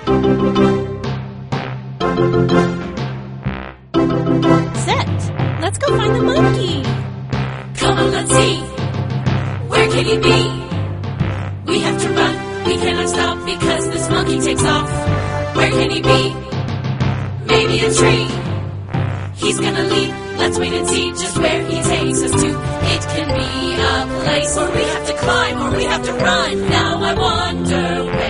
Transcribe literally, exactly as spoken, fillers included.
Set. Let's go find the monkey. Come on, let's see. Where can he be? We have to run. We cannot stop because this monkey takes off. Where can he be? Maybe a tree. He's gonna leap. Let's wait and see just where he takes us to. It can be a place where we have to climb or we have to run. Now I wonder where